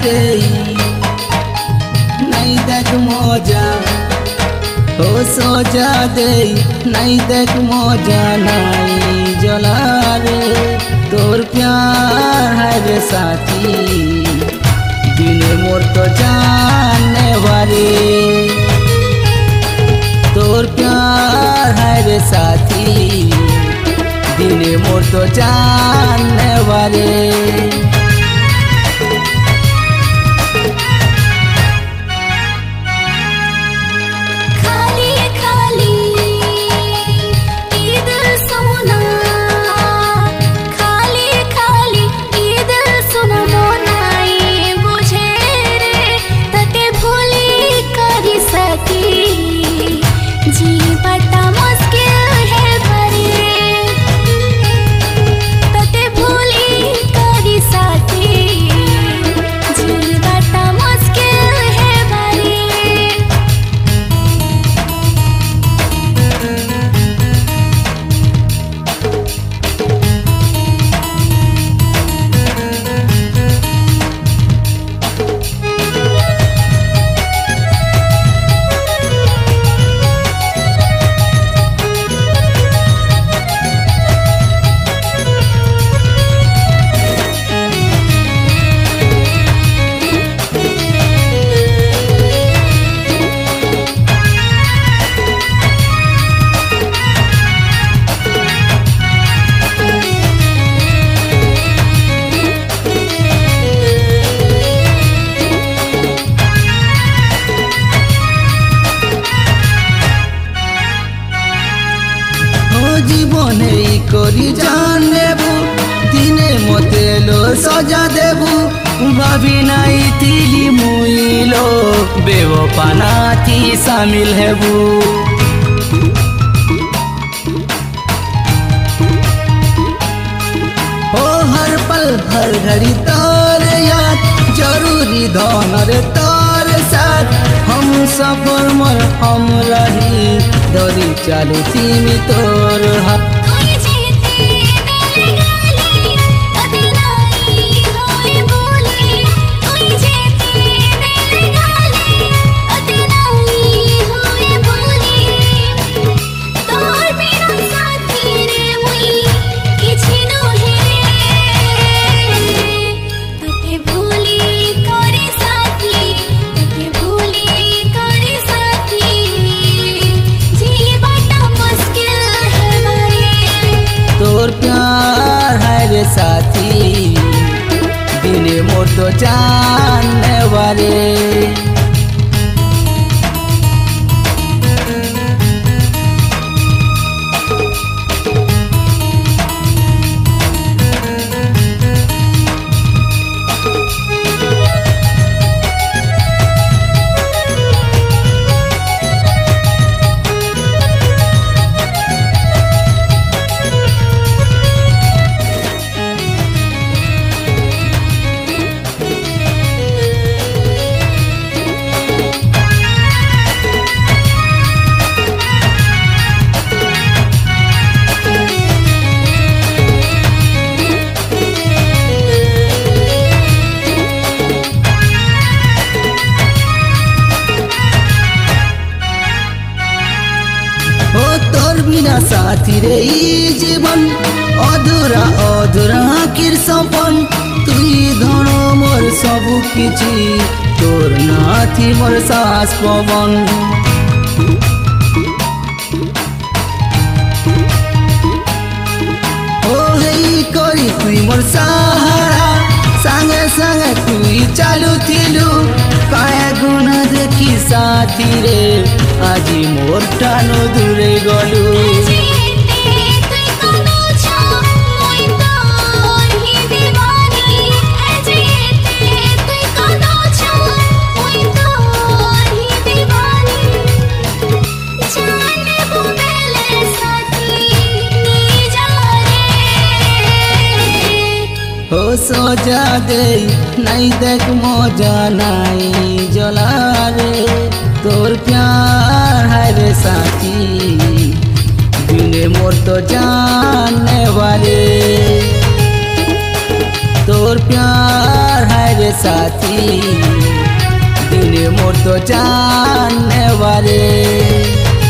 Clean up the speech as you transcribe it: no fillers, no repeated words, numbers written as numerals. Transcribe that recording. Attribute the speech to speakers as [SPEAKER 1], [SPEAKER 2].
[SPEAKER 1] दे नहीं देख मजा हो सोजा दे नहीं देख मजा नहीं जला रे तोर प्यार है रे साथी दिने मोर तो जानने वाले तोर प्यार है रे साथी दिने मोर तो जानने वाले জীবনে করি জান নেবু দিনে মতে লো সজা দেবু ভাবি নাই তিলি মুইলো বেওপানাতি শামিল হেবু ओ हर पल हर घड़ी तार याद जरूरी धनर तार साथ हम सफर मर हम रही दरी चालू थी तोर हाथ तोर प्यार है रे साथी दिने मोर तो जानने वाले बिना साथी रे जीवन अधूरा अधूरा किर सपन तुई धन मोर सबु किछि तोर नाथी मोर सास पवन ओ हेई करी तुई मोर सहारा संगे संगे तुई चालू थिलु काय गुण देखी साथी रे আজি मोर टानु दूरे गलु हो सोजा दे नहीं देख मजा नहीं जला रे तोर प्यार है रे साथी दिने मोर तो जानने वाले तोर प्यार है रे साथी दिन मोर तो जानने वाले।